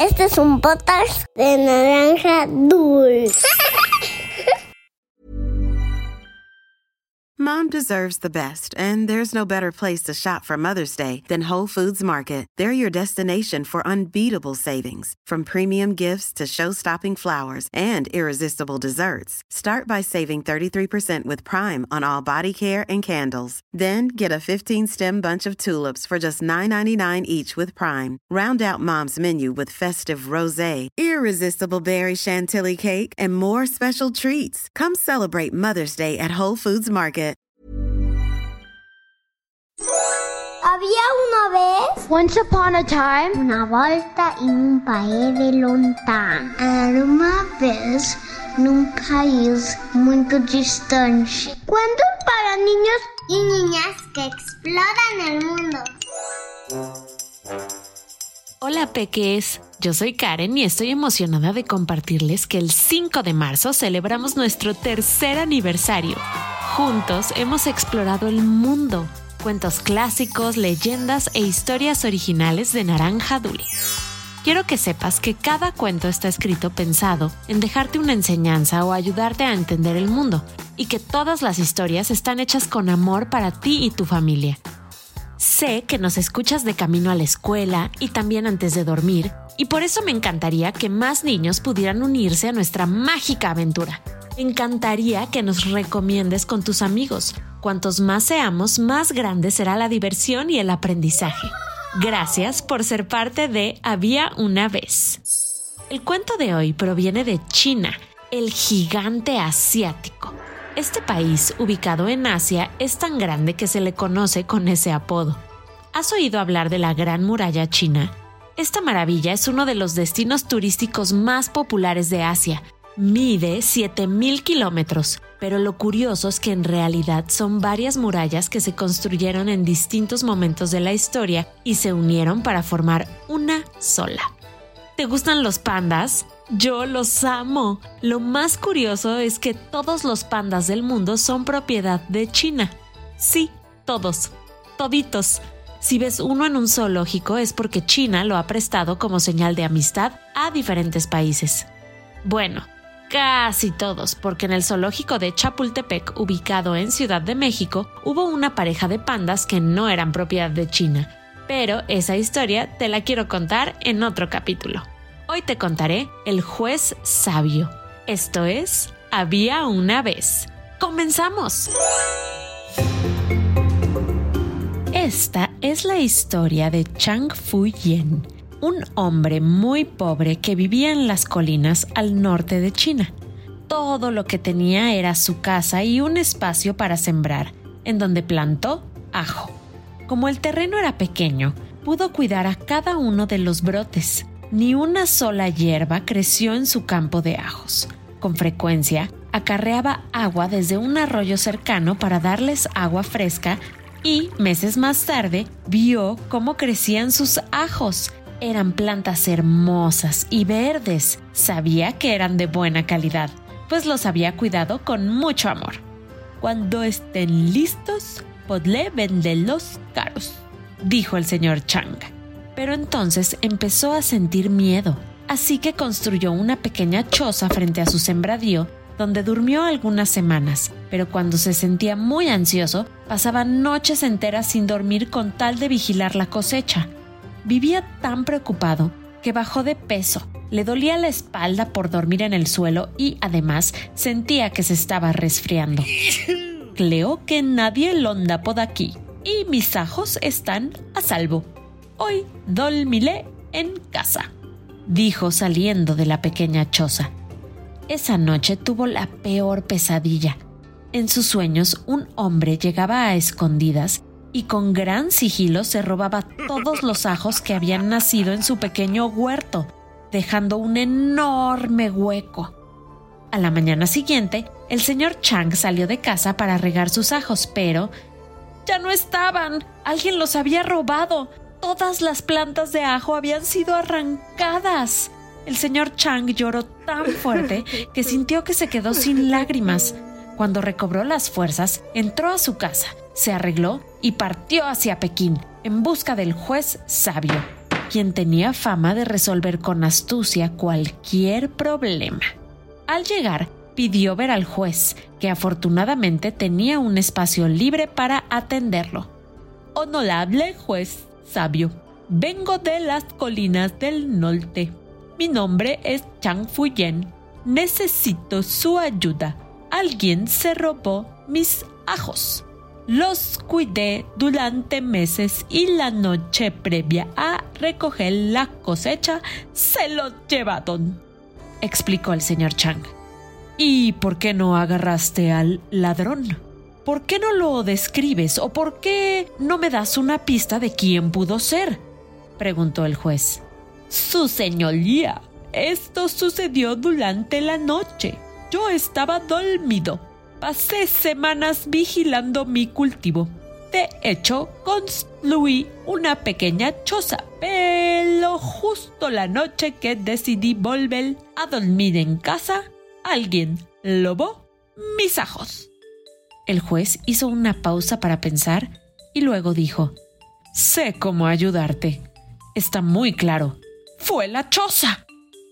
Este es un podcast de Naranja Dulce. Mom deserves the best, and there's no better place to shop for Mother's Day than Whole Foods Market. They're your destination for unbeatable savings, from premium gifts to show-stopping flowers and irresistible desserts. Start by saving 33% with Prime on all body care and candles. Then get a 15-stem bunch of tulips for just $9.99 each with Prime. Round out Mom's menu with festive rosé, irresistible berry chantilly cake, and more special treats. Come celebrate Mother's Day at Whole Foods Market. Había una vez, once upon a time, una volta in un paese lontano. Era uma vez num país muito distante. Cuentos para niños y niñas que exploran el mundo. Hola peques, yo soy Karen y estoy emocionada de compartirles que el 5 de marzo celebramos nuestro 3er aniversario. Juntos hemos explorado el mundo, cuentos clásicos, leyendas e historias originales de Naranja Dulce. Quiero que sepas que cada cuento está escrito pensado en dejarte una enseñanza o ayudarte a entender el mundo, y que todas las historias están hechas con amor para ti y tu familia. Sé que nos escuchas de camino a la escuela y también antes de dormir, y por eso me encantaría que más niños pudieran unirse a nuestra mágica aventura. Me encantaría que nos recomiendes con tus amigos. Cuantos más seamos, más grande será la diversión y el aprendizaje. Gracias por ser parte de Había una vez. El cuento de hoy proviene de China, el gigante asiático. Este país, ubicado en Asia, es tan grande que se le conoce con ese apodo. ¿Has oído hablar de la Gran Muralla China? Esta maravilla es uno de los destinos turísticos más populares de Asia. Mide 7,000 kilómetros, pero lo curioso es que en realidad son varias murallas que se construyeron en distintos momentos de la historia y se unieron para formar una sola. ¿Te gustan los pandas? Yo los amo. Lo más curioso es que todos los pandas del mundo son propiedad de China. Sí, todos, toditos. Si ves uno en un zoológico es porque China lo ha prestado como señal de amistad a diferentes países. Bueno, casi todos, porque en el zoológico de Chapultepec, ubicado en Ciudad de México, hubo una pareja de pandas que no eran propiedad de China. Pero esa historia te la quiero contar en otro capítulo. Hoy te contaré El juez sabio. Esto es Había una vez. ¡Comenzamos! Esta es la historia de Chang Fu-yen, un hombre muy pobre que vivía en las colinas al norte de China. Todo lo que tenía era su casa y un espacio para sembrar, en donde plantó ajo. Como el terreno era pequeño, pudo cuidar a cada uno de los brotes. Ni una sola hierba creció en su campo de ajos. Con frecuencia, acarreaba agua desde un arroyo cercano para darles agua fresca y, meses más tarde, vio cómo crecían sus ajos. Eran plantas hermosas y verdes. Sabía que eran de buena calidad, pues los había cuidado con mucho amor. Cuando estén listos, podré venderlos caros, dijo el señor Chang. Pero entonces empezó a sentir miedo, así que construyó una pequeña choza frente a su sembradío, donde durmió algunas semanas, pero cuando se sentía muy ansioso, pasaba noches enteras sin dormir con tal de vigilar la cosecha. Vivía tan preocupado que bajó de peso, le dolía la espalda por dormir en el suelo y además sentía que se estaba resfriando. Creo que nadie lo anda por aquí y mis ajos están a salvo. Hoy dormiré en casa, dijo saliendo de la pequeña choza. Esa noche tuvo la peor pesadilla. En sus sueños, un hombre llegaba a escondidas y con gran sigilo se robaba todos los ajos que habían nacido en su pequeño huerto, dejando un enorme hueco. A la mañana siguiente, el señor Chang salió de casa para regar sus ajos, pero ya no estaban. Alguien los había robado. Todas las plantas de ajo habían sido arrancadas. El señor Chang lloró tan fuerte que sintió que se quedó sin lágrimas. Cuando recobró las fuerzas, entró a su casa, se arregló y partió hacia Pekín en busca del juez sabio, quien tenía fama de resolver con astucia cualquier problema. Al llegar, pidió ver al juez, que afortunadamente tenía un espacio libre para atenderlo. «Honorable juez sabio, vengo de las colinas del norte. Mi nombre es Chang Fu-yen. Necesito su ayuda. Alguien se robó mis ajos. Los cuidé durante meses y la noche previa a recoger la cosecha se los llevaron», explicó el señor Chang. «¿Y por qué no agarraste al ladrón? ¿Por qué no lo describes o por qué no me das una pista de quién pudo ser?», preguntó el juez. «Su señoría, esto sucedió durante la noche. Yo estaba dormido. Pasé semanas vigilando mi cultivo. De hecho, construí una pequeña choza, pero justo la noche que decidí volver a dormir en casa, alguien robó mis ajos». El juez hizo una pausa para pensar y luego dijo: «Sé cómo ayudarte. Está muy claro. Fue la choza.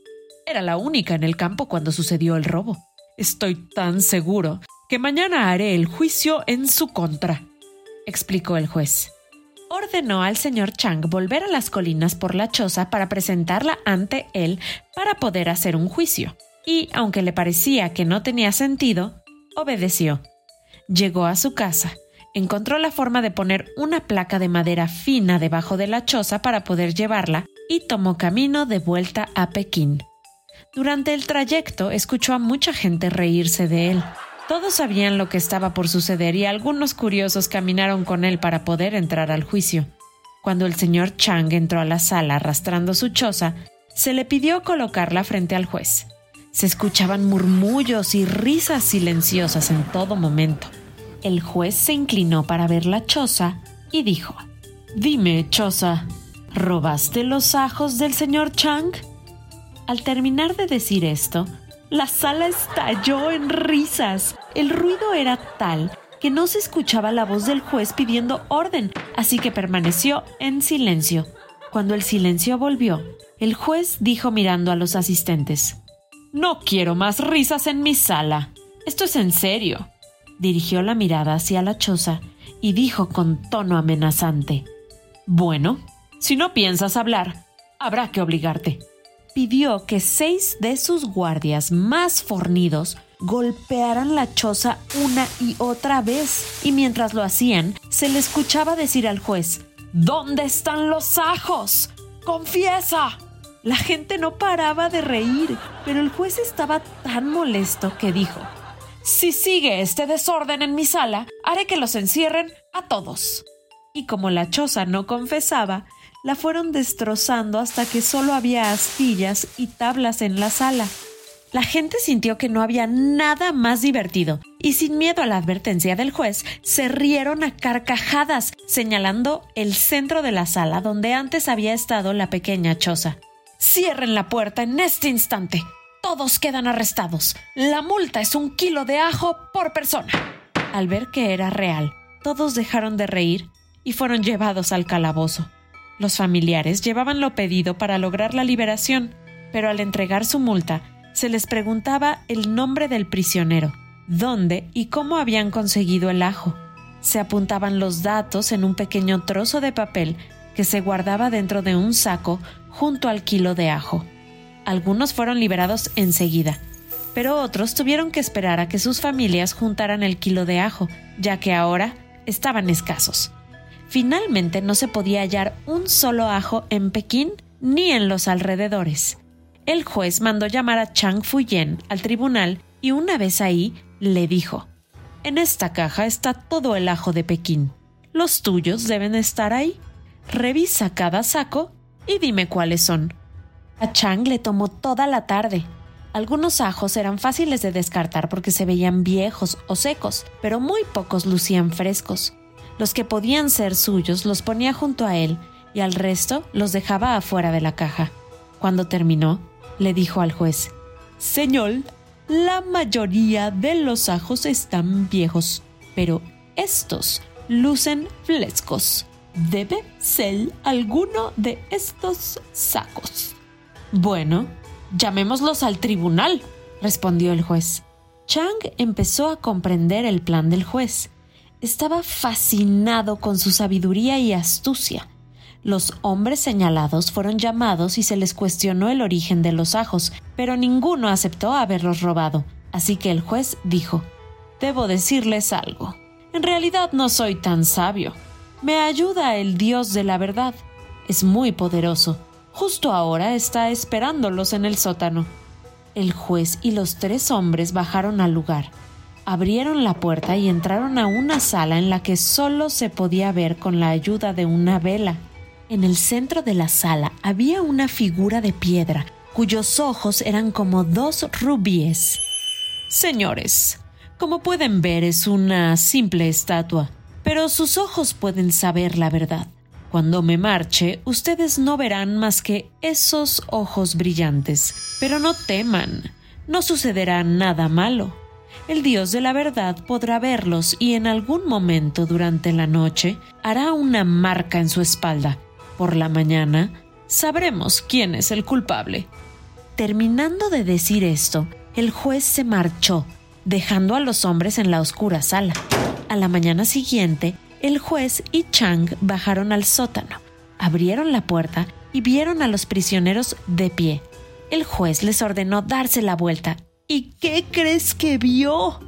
Era la única en el campo cuando sucedió el robo. Estoy tan seguro que mañana haré el juicio en su contra», explicó el juez. Ordenó al señor Chang volver a las colinas por la choza para presentarla ante él para poder hacer un juicio. Y, aunque le parecía que no tenía sentido, obedeció. Llegó a su casa, encontró la forma de poner una placa de madera fina debajo de la choza para poder llevarla y tomó camino de vuelta a Pekín. Durante el trayecto escuchó a mucha gente reírse de él. Todos sabían lo que estaba por suceder y algunos curiosos caminaron con él para poder entrar al juicio. Cuando el señor Chang entró a la sala arrastrando su choza, se le pidió colocarla frente al juez. Se escuchaban murmullos y risas silenciosas en todo momento. El juez se inclinó para ver la choza y dijo: «Dime, choza, ¿robaste los ajos del señor Chang?». Al terminar de decir esto, la sala estalló en risas. El ruido era tal que no se escuchaba la voz del juez pidiendo orden, así que permaneció en silencio. Cuando el silencio volvió, el juez dijo mirando a los asistentes: «No quiero más risas en mi sala. Esto es en serio». Dirigió la mirada hacia la choza y dijo con tono amenazante: «Bueno, si no piensas hablar, habrá que obligarte». Pidió que 6 de sus guardias más fornidos golpearan la choza una y otra vez, y mientras lo hacían, se le escuchaba decir al juez: «¿Dónde están los ajos? ¡Confiesa!». La gente no paraba de reír, pero el juez estaba tan molesto que dijo: «Si sigue este desorden en mi sala, haré que los encierren a todos». Y como la choza no confesaba, la fueron destrozando hasta que solo había astillas y tablas en la sala. La gente sintió que no había nada más divertido y, sin miedo a la advertencia del juez, se rieron a carcajadas, señalando el centro de la sala donde antes había estado la pequeña choza. «Cierren la puerta en este instante. Todos quedan arrestados. La multa es 1 kilo de ajo por persona». Al ver que era real, todos dejaron de reír y fueron llevados al calabozo. Los familiares llevaban lo pedido para lograr la liberación, pero al entregar su multa, se les preguntaba el nombre del prisionero, dónde y cómo habían conseguido el ajo. Se apuntaban los datos en un pequeño trozo de papel que se guardaba dentro de un saco junto al kilo de ajo. Algunos fueron liberados enseguida, pero otros tuvieron que esperar a que sus familias juntaran el kilo de ajo, ya que ahora estaban escasos. Finalmente no se podía hallar un solo ajo en Pekín ni en los alrededores. El juez mandó llamar a Chang Fu-yen al tribunal y una vez ahí le dijo: «En esta caja está todo el ajo de Pekín. Los tuyos deben estar ahí. Revisa cada saco y dime cuáles son». A Chang le tomó toda la tarde. Algunos ajos eran fáciles de descartar porque se veían viejos o secos, pero muy pocos lucían frescos. Los que podían ser suyos los ponía junto a él y al resto los dejaba afuera de la caja. Cuando terminó, le dijo al juez: «Señor, la mayoría de los ajos están viejos, pero estos lucen frescos. Debe ser alguno de estos sacos. Bueno, llamémoslos al tribunal, respondió el juez. Chang empezó a comprender el plan del juez. Estaba fascinado con su sabiduría y astucia. Los hombres señalados fueron llamados y se les cuestionó el origen de los ajos, pero ninguno aceptó haberlos robado. Así que el juez dijo: «Debo decirles algo. En realidad no soy tan sabio. Me ayuda el Dios de la verdad. Es muy poderoso. Justo ahora está esperándolos en el sótano». El juez y los 3 hombres bajaron al lugar. Abrieron la puerta y entraron a una sala en la que solo se podía ver con la ayuda de una vela. En el centro de la sala había una figura de piedra, cuyos ojos eran como 2 rubíes. «Señores, como pueden ver, es una simple estatua, pero sus ojos pueden saber la verdad. Cuando me marche, ustedes no verán más que esos ojos brillantes. Pero no teman, no sucederá nada malo. El Dios de la verdad podrá verlos y en algún momento durante la noche hará una marca en su espalda. Por la mañana sabremos quién es el culpable». Terminando de decir esto, el juez se marchó, dejando a los hombres en la oscura sala. A la mañana siguiente, el juez y Chang bajaron al sótano, abrieron la puerta y vieron a los prisioneros de pie. El juez les ordenó darse la vuelta. ¿Y qué crees que vio?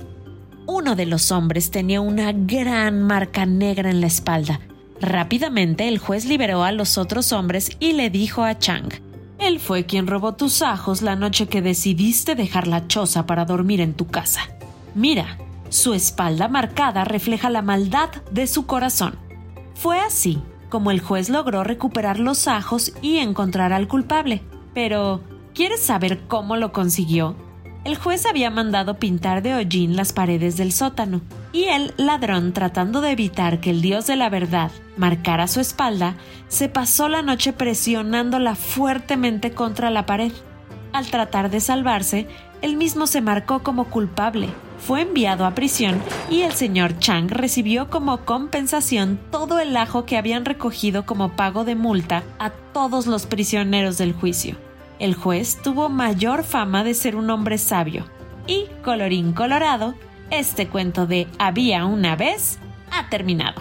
Uno de los hombres tenía una gran marca negra en la espalda. Rápidamente el juez liberó a los otros hombres y le dijo a Chang: «Él fue quien robó tus ajos la noche que decidiste dejar la choza para dormir en tu casa. Mira, su espalda marcada refleja la maldad de su corazón». Fue así como el juez logró recuperar los ajos y encontrar al culpable. Pero, ¿quieres saber cómo lo consiguió? El juez había mandado pintar de hollín las paredes del sótano, y el ladrón, tratando de evitar que el Dios de la verdad marcara su espalda, se pasó la noche presionándola fuertemente contra la pared. Al tratar de salvarse, él mismo se marcó como culpable. Fue enviado a prisión y el señor Chang recibió como compensación todo el ajo que habían recogido como pago de multa a todos los prisioneros del juicio. El juez tuvo mayor fama de ser un hombre sabio. Y, colorín colorado, este cuento de Había una vez ha terminado.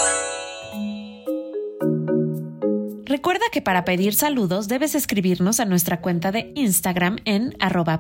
Recuerda que para pedir saludos debes escribirnos a nuestra cuenta de Instagram en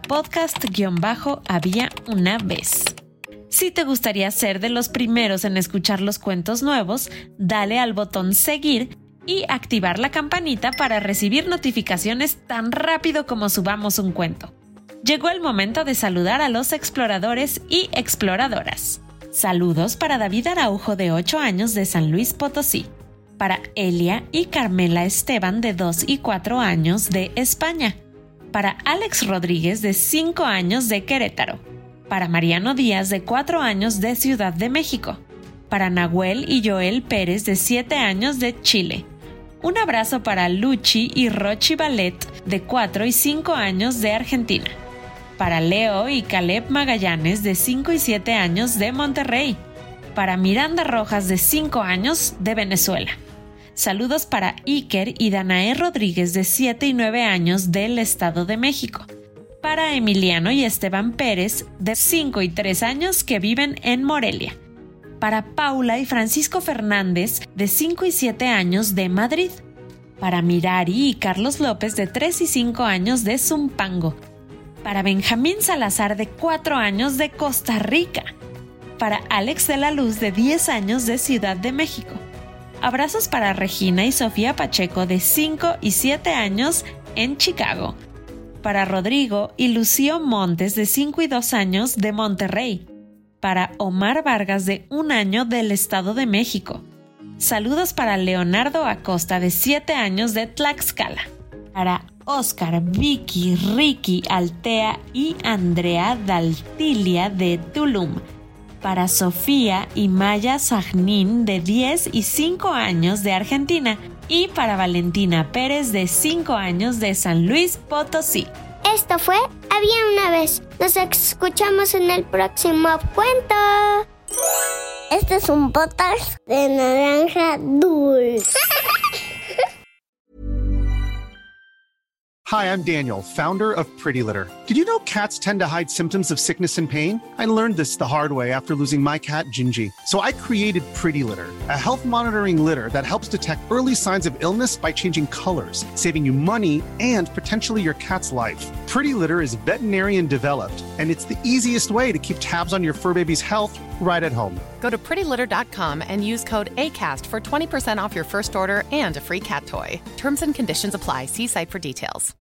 @podcast_había una vez. Si te gustaría ser de los primeros en escuchar los cuentos nuevos, dale al botón seguir y activar la campanita para recibir notificaciones tan rápido como subamos un cuento. Llegó el momento de saludar a los exploradores y exploradoras. Saludos para David Araujo, de 8 años, de San Luis Potosí. Para Elia y Carmela Esteban, de 2 y 4 años, de España. Para Alex Rodríguez, de 5 años, de Querétaro. Para Mariano Díaz, de 4 años, de Ciudad de México. Para Nahuel y Joel Pérez, de 7 años, de Chile. Un abrazo para Luchi y Rochi Ballet, de 4 y 5 años, de Argentina. Para Leo y Caleb Magallanes, de 5 y 7 años, de Monterrey. Para Miranda Rojas, de 5 años, de Venezuela. Saludos para Iker y Danae Rodríguez, de 7 y 9 años, del Estado de México. Para Emiliano y Esteban Pérez, de 5 y 3 años, que viven en Morelia. Para Paula y Francisco Fernández, de 5 y 7 años, de Madrid. Para Mirari y Carlos López, de 3 y 5 años, de Zumpango. Para Benjamín Salazar, de 4 años, de Costa Rica. Para Alex de la Luz, de 10 años, de Ciudad de México. Abrazos para Regina y Sofía Pacheco, de 5 y 7 años, en Chicago. Para Rodrigo y Lucio Montes, de 5 y 2 años, de Monterrey. Para Omar Vargas, de 1 año, del Estado de México. Saludos para Leonardo Acosta, de 7 años, de Tlaxcala. Para Oscar, Vicky, Ricky, Altea y Andrea Daltilia, de Tulum. Para Sofía y Maya Sagnín, de 10 y 5 años, de Argentina. Y para Valentina Pérez, de 5 años, de San Luis Potosí. Esto fue Había una vez. Nos escuchamos en el próximo cuento. Este es un podcast de Naranja Dulce. Hi, I'm Daniel, founder of Pretty Litter. Did you know cats tend to hide symptoms of sickness and pain? I learned this the hard way after losing my cat, Gingy. So I created Pretty Litter, a health monitoring litter that helps detect early signs of illness by changing colors, saving you money and potentially your cat's life. Pretty Litter is veterinarian developed, and it's the easiest way to keep tabs on your fur baby's health right at home. Go to prettylitter.com and use code ACAST for 20% off your first order and a free cat toy. Terms and conditions apply. See site for details.